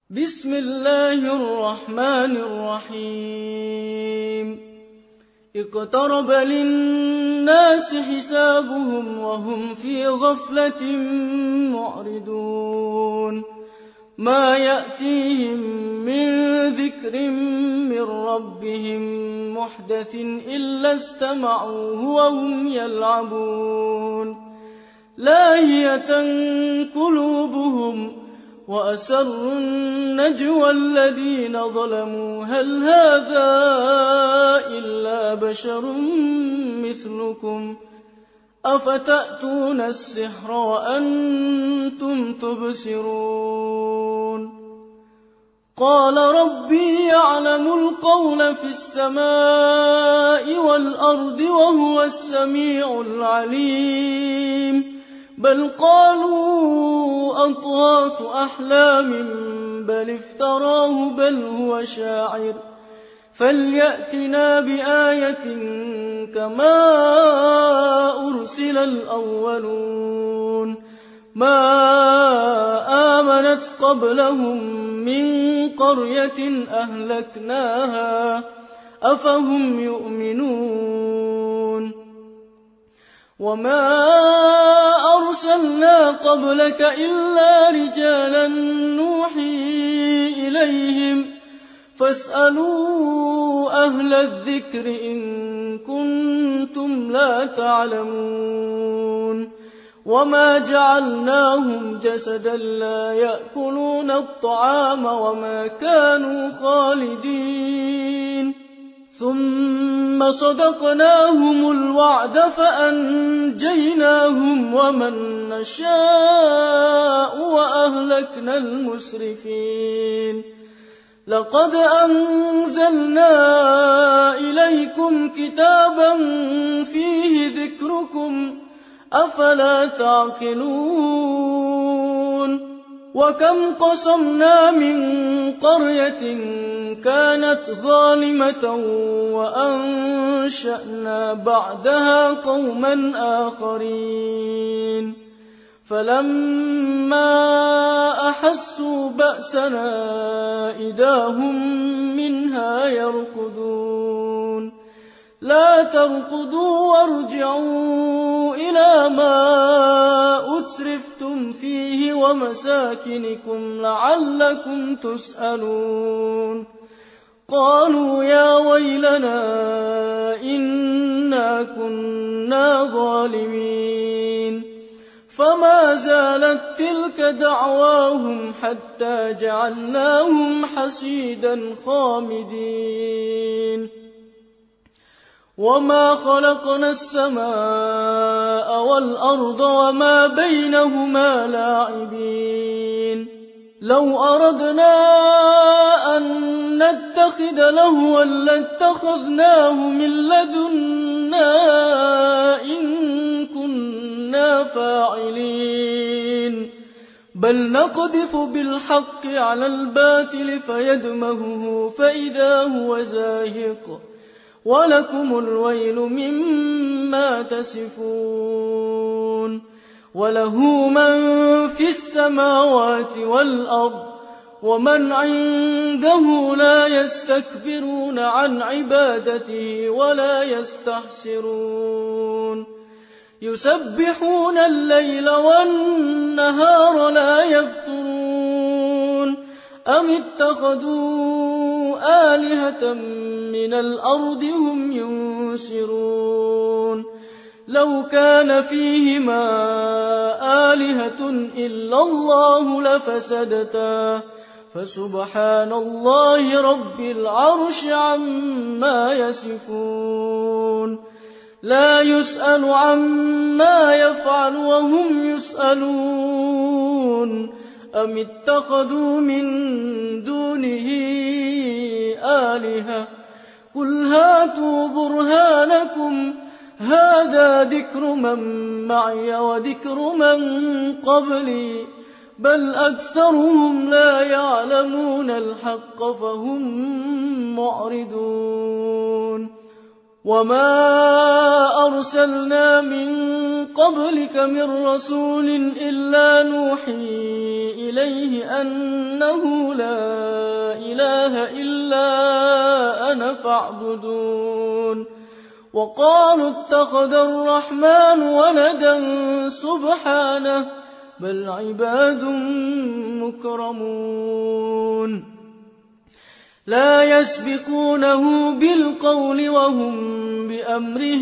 بسم الله الرحمن الرحيم اقترب للناس حسابهم وهم في غفلة معرضون ما يأتيهم من ذكر من ربهم محدث إلا استمعوه وهم يلعبون لاهية قلوبهم وأسروا النجوى الذين ظلموا هل هذا إلا بشر مثلكم أفتأتون السحر وأنتم تبصرون قال ربي يعلم القول في السماء والأرض وهو السميع العليم بل قالوا أضغاث أحلام بل افتراه بل هو شاعر فليأتنا بآية كما أرسل الأولون ما آمنت قبلهم من قرية أهلكناها أفهم يؤمنون وما أرسلنا قبلك إلا رجالا نوحي إليهم فاسألوا أهل الذكر إن كنتم لا تعلمون وما جعلناهم جسدا لا يأكلون الطعام وما كانوا خالدين ثم صدقناهم الوعد فأنجيناهم ومن نشاء وأهلكنا المسرفين لقد أنزلنا إليكم كتابا فيه ذكركم أفلا تعقلون وكم قصمنا من قرية كانت ظالمة وأنشأنا بعدها قوما آخرين فلما أحسوا بأسنا إذا هم منها يركضون لا تركضوا وارجعوا إلى ما أترفتم فيه ومساكنكم لعلكم تسألون قالوا يا ويلنا إنا كنا ظالمين فما زالت تلك دعواهم حتى جعلناهم حصيدا خامدين وما خلقنا السماء والأرض وما بينهما لاعبين لو أردنا أن نتخذ لهوا لاتخذناه من لدنا إن كنا فاعلين بل نقذف بالحق على الباطل فيدمغه فإذا هو زاهق ولكم الويل مما تصفون وله من في السماوات والأرض ومن عنده لا يستكبرون عن عبادته ولا يستحسرون يسبحون الليل والنهار لا يفترون أم اتخذوا آلهة من الأرض هم ينشرون لو كان فيهما آلهة إلا الله لفسدتا فسبحان الله رب العرش عما يصفون لا يسأل عما يفعل وهم يسألون أم اتخذوا من دونه آلهة قل هاتوا برهانكم هذا ذكر من معي وذكر من قبلي بل أكثرهم لا يعلمون الحق فهم معرضون وما أرسلنا من قبلك من رسول إلا نوحي إليه أنه لا إله إلا أنا فاعبدون وقالوا اتخذ الرحمن ولدا سبحانه بل عباد مكرمون لا يسبقونه بالقول وهم بأمره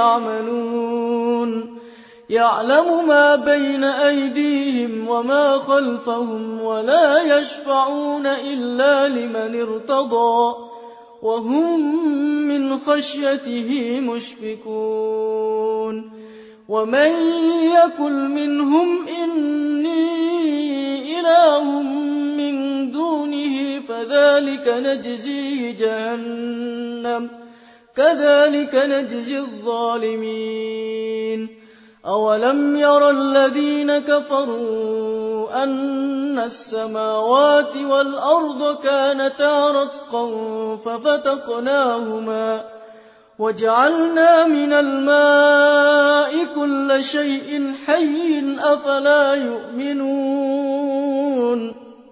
يعملون يعلم ما بين أيديهم وما خلفهم ولا يشفعون إلا لمن ارتضى وهم من خشيته مشفقون ومن يقل منهم إني إله من دونه فذلك نجزيه جهنم كذلك نجزي الظالمين أولم ير الذين كفروا أن السماوات والأرض كانتا رتقا ففتقناهما وجعلنا من الماء كل شيء حي أفلا يؤمنون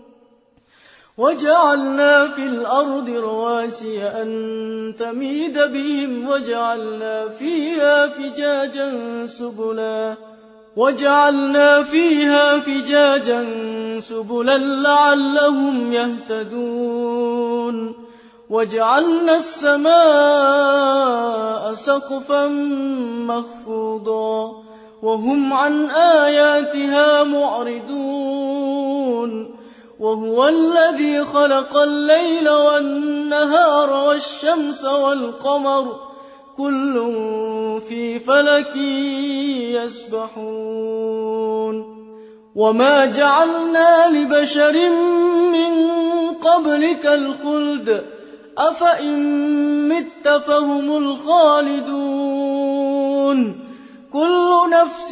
وجعلنا في الأرض رواسي أن تميد بهم وجعلنا فيها فجاجا سبلا لعلهم يهتدون وجعلنا السماء سقفا مخفوضا وهم عن آياتها معرضون وهو الذي خلق الليل والنهار والشمس والقمر كل في فلك يسبحون وما جعلنا لبشر من قبلك الخلد أفإن مت فهم الخالدون كل نفس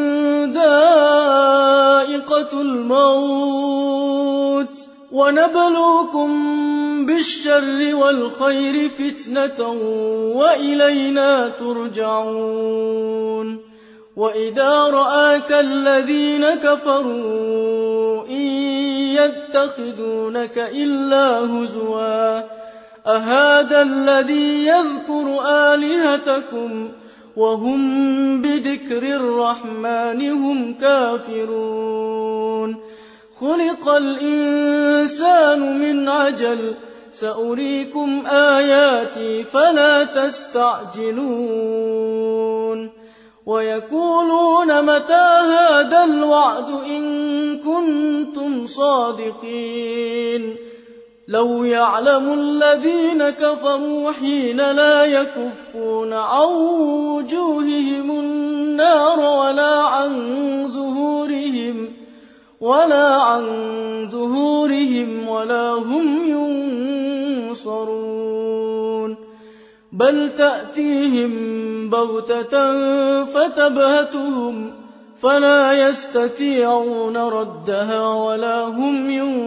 ذائقة الموت ونبلوكم بالشر والخير فتنة وإلينا ترجعون وإذا رآك الذين كفروا إن يتخذونك إلا هزوا أهذا الذي يذكر آلهتكم وهم بذكر الرحمن هم كافرون خلق الإنسان من عجل سأريكم آياتي فلا تستعجلون ويقولون متى هذا الوعد إن كنتم صادقين لو يعلم الذين كفروا حين لا يكفون عن وجوههم النار ولا عن ظهورهم ولا هم ينصرون بل تأتيهم بغتة فتبهتهم فلا يستطيعون ردها ولا هم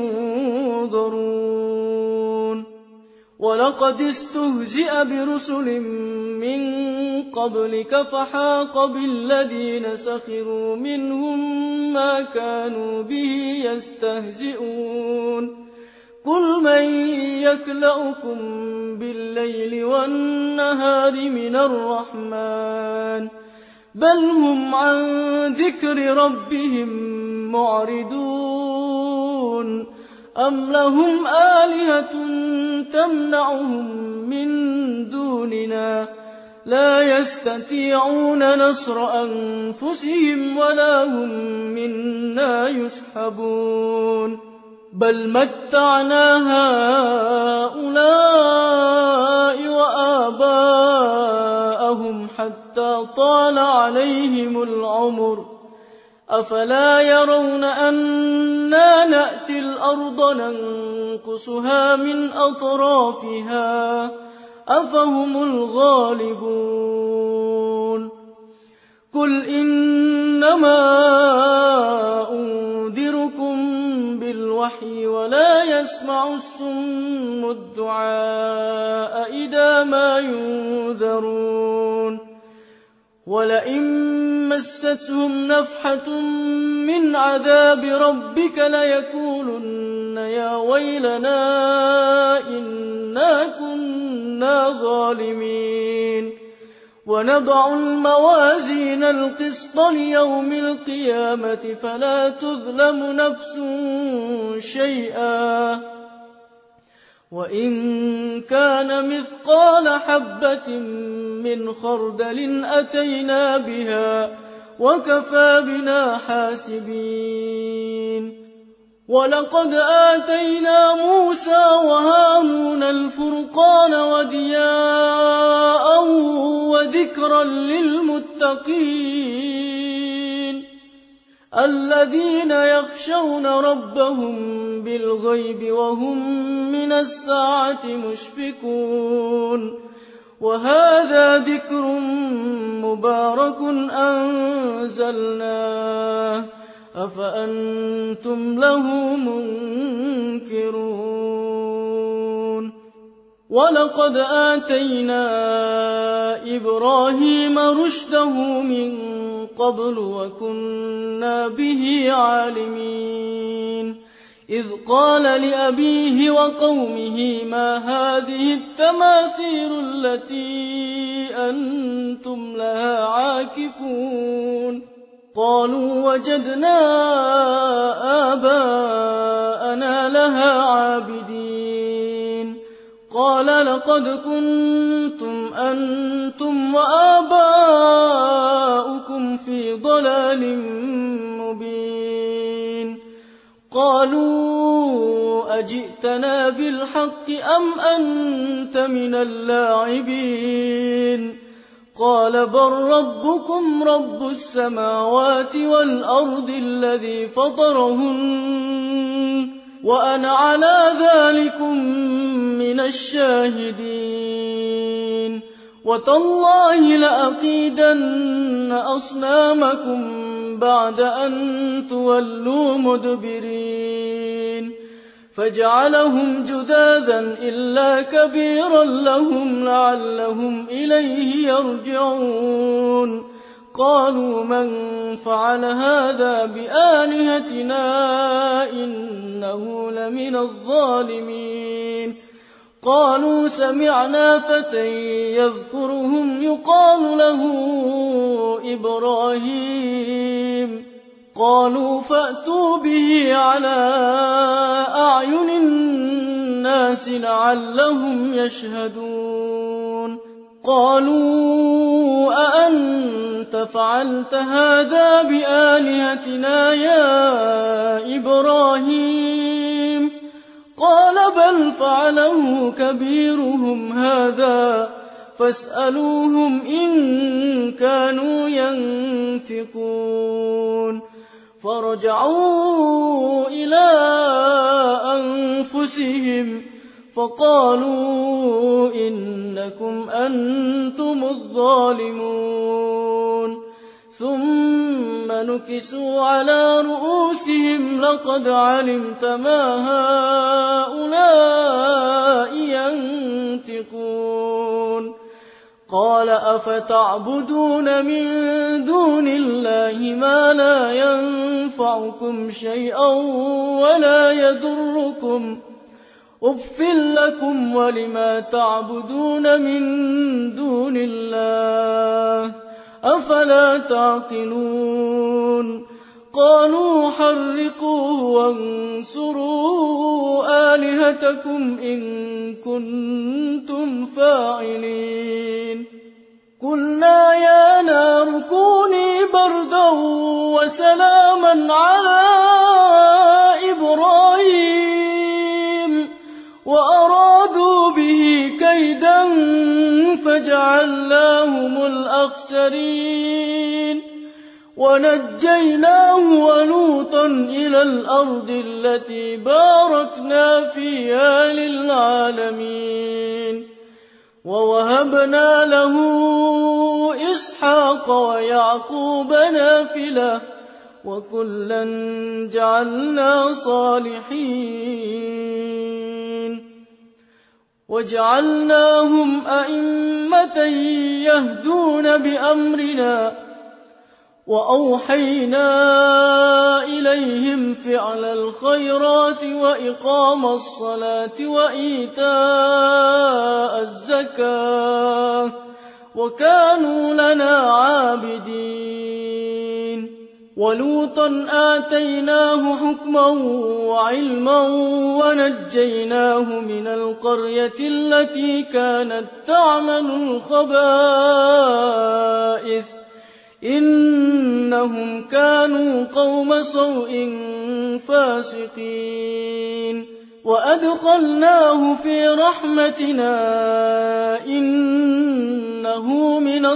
ينظرون ولقد استهزئ برسل من قبلك فحاق بالذين سخروا منهم ما كانوا به يستهزئون قل من يكلؤكم بالليل والنهار من الرحمن بل هم عن ذكر ربهم معرضون أم لهم آلهة تمنعهم من دوننا لا يستطيعون نصر أنفسهم ولا هم منا يسحبون بل متعنا هؤلاء وآباءهم حتى طال عليهم العمر أفلا يرون أنا نأتي الأرض ننقصها من أطرافها أفهم الغالبون قل إنما أنذركم بالوحي ولا يسمع الصم الدعاء إذا ما ينذرون ولئن مستهم نفحة من عذاب ربك ليقولن يا ويلنا وما كنا ظالمين ونضع الموازين القسط ليوم القيامة فلا تظلم نفس شيئا وإن كان مثقال حبة من خردل أتينا بها وكفى بنا حاسبين ولقد آتينا موسى وهارون الفرقان وضياء وذكرا للمتقين الذين يخشون ربهم بالغيب وهم من الساعة مشفقون وهذا ذكر مبارك أنزلناه أفأنتم له منكرون ولقد آتينا إبراهيم رشده من قبل وكنا به عالمين إذ قال لأبيه وقومه ما هذه التماثيل التي أنتم لها عاكفون قالوا وجدنا آباءنا لها عابدين قال لقد كنتم أنتم وآباؤكم في ضلال مبين قالوا أجئتنا بالحق أم أنت من اللاعبين قال بل ربكم رب السماوات والأرض الذي فطرهن وأنا على ذلكم من الشاهدين وتالله لأكيدن أصنامكم بعد أن تولوا مدبرين فجعلهم جذاذا إلا كبيرا لهم لعلهم إليه يرجعون قالوا من فعل هذا بآلهتنا إنه لمن الظالمين قالوا سمعنا فتى يذكرهم يقال له إبراهيم قالوا فأتوا به على أعين الناس لعلهم يشهدون قالوا أأنت فعلت هذا بآلهتنا يا إبراهيم قال بل فعله كبيرهم هذا فاسألوهم إن كانوا ينطقون فرجعوا إلى أنفسهم فقالوا إنكم أنتم الظالمون ثم نكسوا على رؤوسهم لقد علمت ما هؤلاء ينطقون قال أفتعبدون من دون الله ما لا ينفعكم شيئا ولا يضركم أف لكم ولما تعبدون من دون الله أفلا تعقلون قالوا حرقوه وانصروا آلهتكم إن كنتم فاعلين قلنا يا نار كوني بردا وسلاما على إبراهيم وأرادوا به كيدا فجعلناهم الأخسرين ونجيناه ولوطا إلى الأرض التي باركنا فيها للعالمين ووهبنا له إسحاق ويعقوب نافلة وكلا جعلنا صالحين وجعلناهم أئمة يهدون بأمرنا وأوحينا إليهم فعل الخيرات وإقام الصلاة وإيتاء الزكاة وكانوا لنا عابدين. ولوطا آتيناه حكما وعلما ونجيناه من القرية التي كانت تعمل الخبائث إنهم كانوا قوم سوء فاسقين. وأدخلناه في رحمتنا إنه من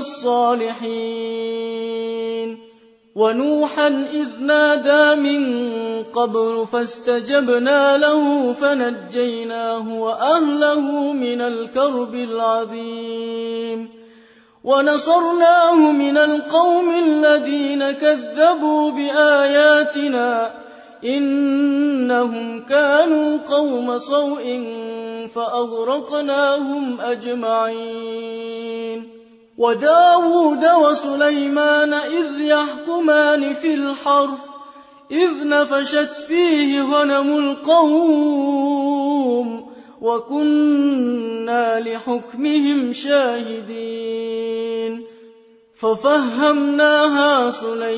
الصالحين. ونوحا إذ نادى من قبل فاستجبنا له فنجيناه وأهله من الكرب العظيم ونصرناه من القوم الذين كذبوا بآياتنا إنهم كانوا قوم سوء فأغرقناهم أجمعين. وداود وسليمان إذ يحكمان في الحرث إذ نفشت فيه غنم القوم وكنا لحكمهم شاهدين. ففهمناها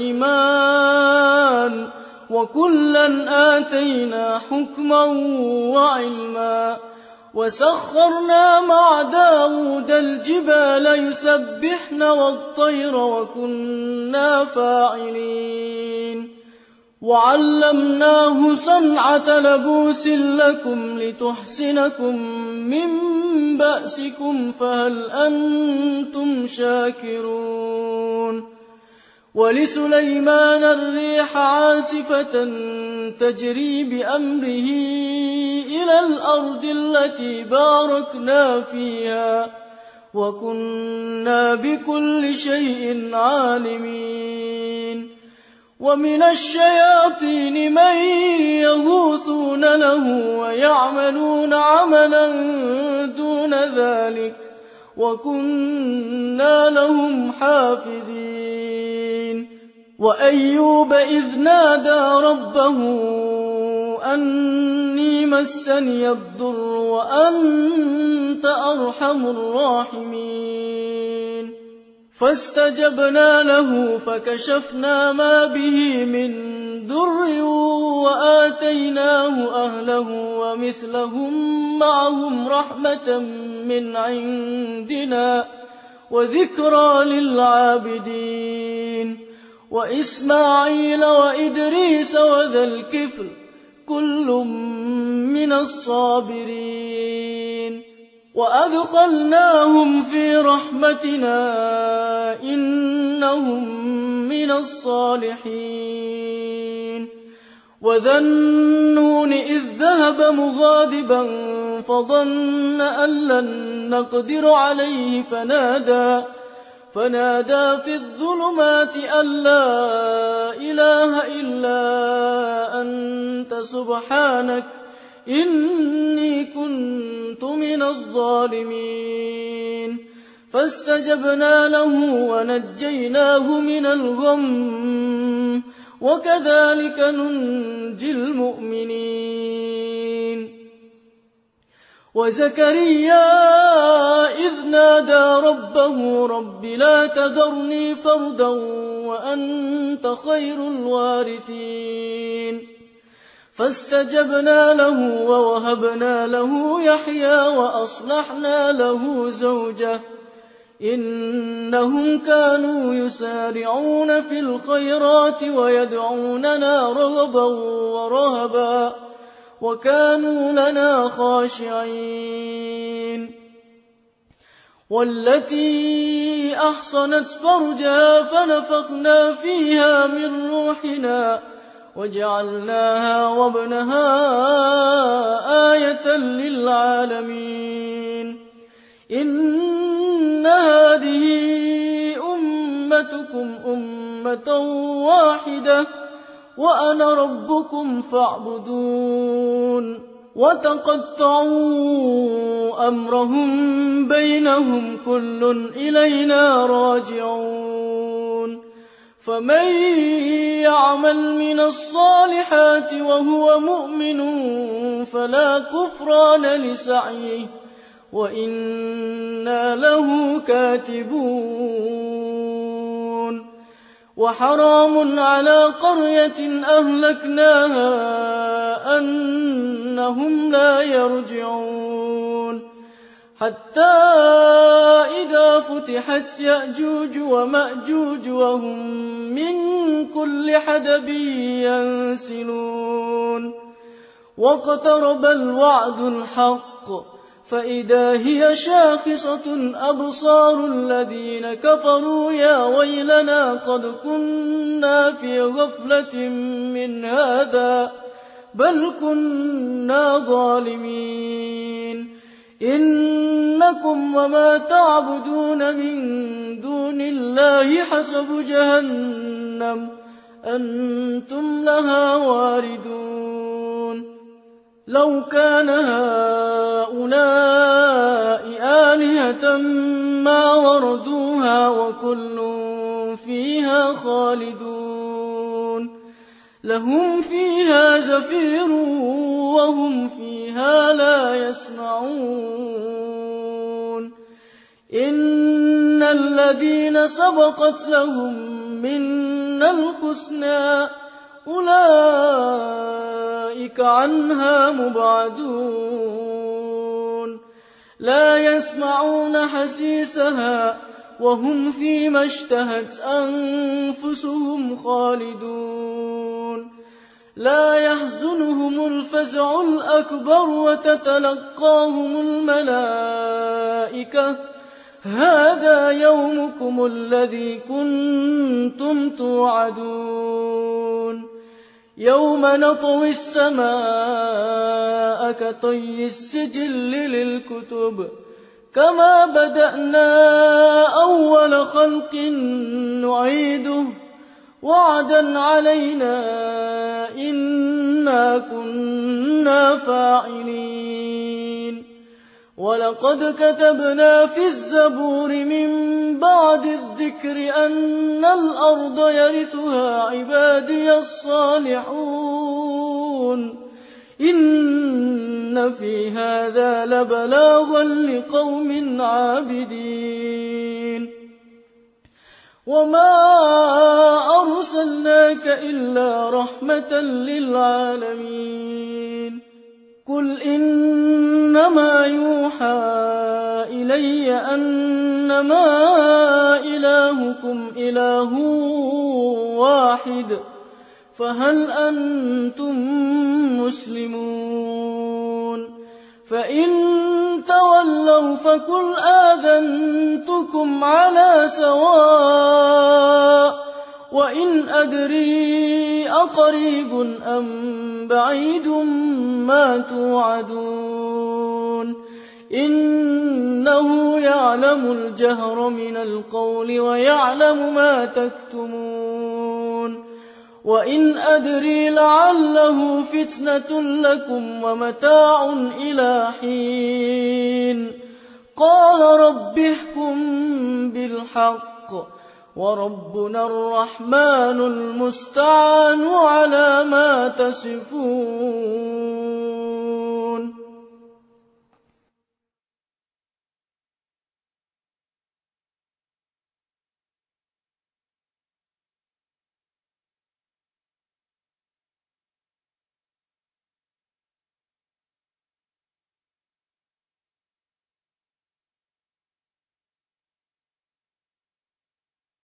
سليمان وكلا آتينا حكما وعلما وسخرنا مع داود الجبال يسبحن والطير وكنا فاعلين. وعلمناه صنعة لبوس لكم لتحسنكم من بأسكم فهل أنتم شاكرون. ولسليمان الريح عاصفة تجري بأمره إلى الأرض التي باركنا فيها وكنا بكل شيء عالمين. ومن الشياطين من يغوثون له ويعملون عملا دون ذلك وكنا لهم حافظين. وأيوب إذ نادى ربه أني مسني الضر وأنت أرحم الراحمين فاستجبنا له فكشفنا ما به من ضر وآتيناه أهله ومثلهم معهم رحمة من عندنا وذكرى للعابدين. وإسماعيل وإدريس وذا الكفل كل من الصابرين. وأدخلناهم في رحمتنا إنهم من الصالحين. وذا النون إذ ذهب مغاضبا فظن أن لن نقدر عليه فنادى في الظلمات أن لا إله إلا أنت سبحانك إني كنت من الظالمين. فاستجبنا له ونجيناه من الغم وكذلك ننجي المؤمنين. وزكريا إذ نادى ربه رب لا تذرني فردا وأنت خير الوارثين فاستجبنا له ووهبنا له يحيى وأصلحنا له زوجه إنهم كانوا يسارعون في الخيرات ويدعوننا رغبا ورهبا وكانوا لنا خاشعين. والتي أحصنت فرجها فنفخنا فيها من روحنا وجعلناها وابنها آية للعالمين. إن هذه أمتكم أمة واحدة وأنا ربكم فاعبدون. وتقطعوا أمرهم بينهم كل إلينا راجعون. فمن يعمل من الصالحات وهو مؤمن فلا كفران لسعيه وإنا له كاتبون وحرام على قرية أهلكناها أنهم لا يرجعون حتى إذا فتحت يأجوج ومأجوج وهم من كل حدب ينسلون واقترب الوعد الحق فإذا هي شاخصة أبصار الذين كفروا يا ويلنا قد كنا في غفلة من هذا بل كنا ظالمين إنكم وما تعبدون من دون الله حسب جهنم أنتم لها واردون لو كان هؤلاء آلهة ما وردوها وكل فيها خالدون لهم فيها زفير وهم فيها لا يسمعون إن الذين سبقت لهم منا الحسنى أولئك عنها مبعدون لا يسمعون حسيسها وهم فيما اشتهت أنفسهم خالدون لا يحزنهم الفزع الأكبر وتتلقاهم الملائكة هذا يومكم الذي كنتم توعدون يوم نطوي السماء كطي السجل للكتب كما بدأنا أول خلق نعيده وعدا علينا إنا كنا فاعلين ولقد كتبنا في الزبور من بعد الذكر أن الأرض يرثها عبادي الصالحون إن في هذا لبلاغا لقوم عابدين وما أرسلناك إلا رحمة للعالمين قل إنما يوحى إلي أنما إلهكم إله واحد فهل أنتم مسلمون فإن تولوا فقل آذنتكم على سواء وإن أدري أقريب أم بعيد ما توعدون إنه يعلم الجهر من القول ويعلم ما تكتمون وإن أدري لعله فتنة لكم ومتاع إلى حين قال رب احكم بالحق وربنا الرحمن المستعان على ما تصفون